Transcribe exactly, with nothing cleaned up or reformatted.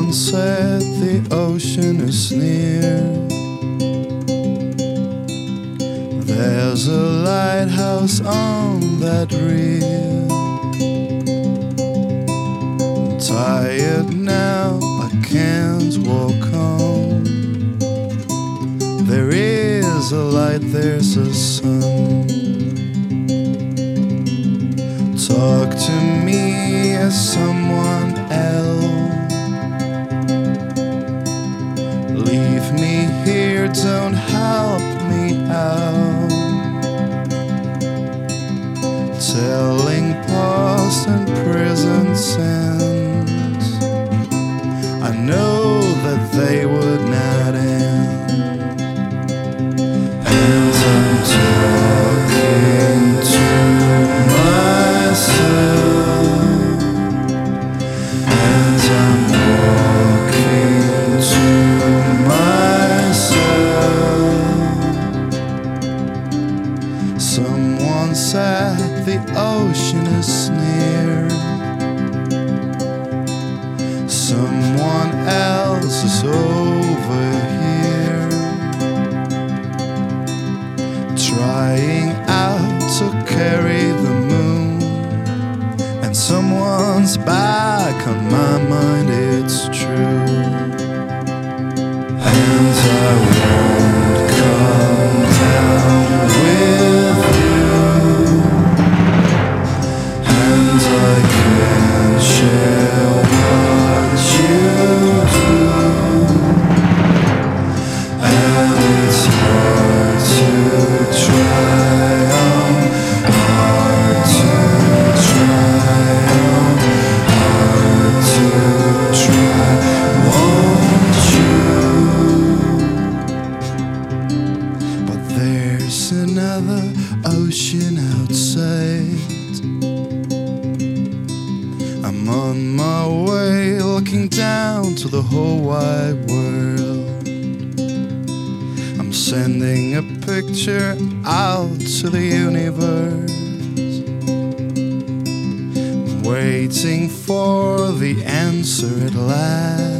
Someone said the ocean is near. There's a lighthouse on that reel. I'm tired now, I can't walk on. There is a light, there's a sun. Talk to me as someone else. Leave me here, don't help me out. Telling past and present sense, I know that they would not end. And I'm talking to myself, and I'm walking to myself. Someone said the ocean is near. Someone else is over here, trying out to carry the moon. And someone's back on my mind, it's true. And I won't come down with you, and I can't share what you do. And it's hard to try on, hard to try on, hard to try, won't you? But there's another ocean outside. I'm on my way, looking down to the whole wide world. I'm sending a picture out to the universe. I'm waiting for the answer at last.